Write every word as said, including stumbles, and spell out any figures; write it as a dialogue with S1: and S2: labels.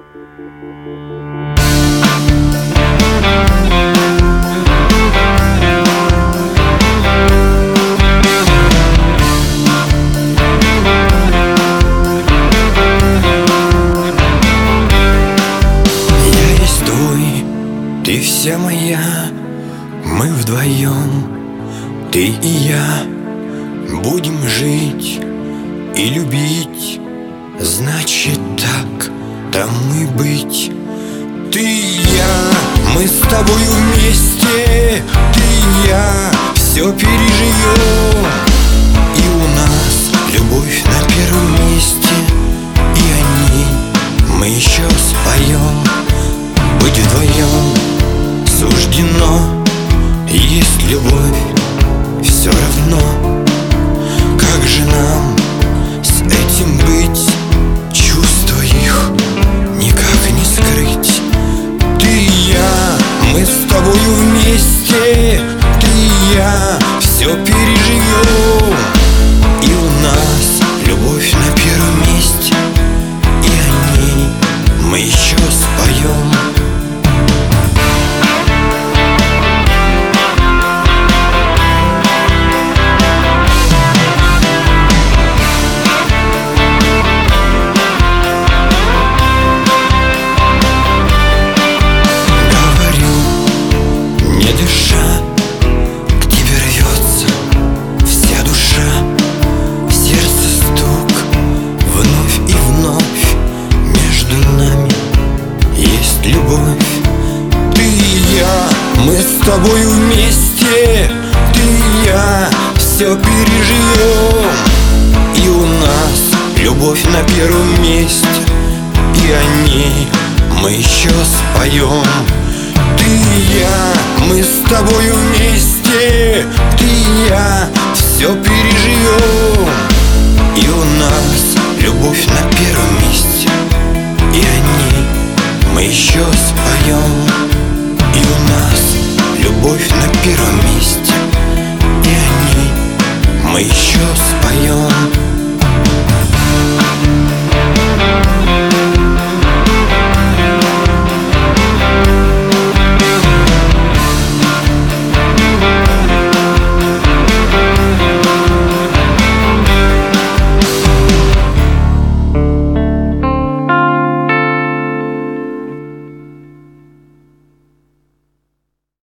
S1: Ты вся моя, мы вдвоем, ты и я, будем жить и любить. Значит так тому и быть. Ты и я, мы с тобою вместе, ты и я все переживем. И у нас любовь на первом месте, и о ней мы еще споем. Быть вдвоем суждено, есть любовь, все равно. Как же нам с этим быть? Чувства их никак не скрыть. Ты и я, мы с тобою вместе, ты и я все переживем. И у нас любовь на первом месте, и о ней мы еще споем. Мы с тобою вместе, ты и я все переживем. И у нас любовь на первом месте, и о ней мы еще споем. Ты и я, мы с тобою вместе, ты и я все переживем. И у нас любовь на первом месте, и о ней мы еще споем. И у нас любовь на первом месте, и о ней мы еще споем.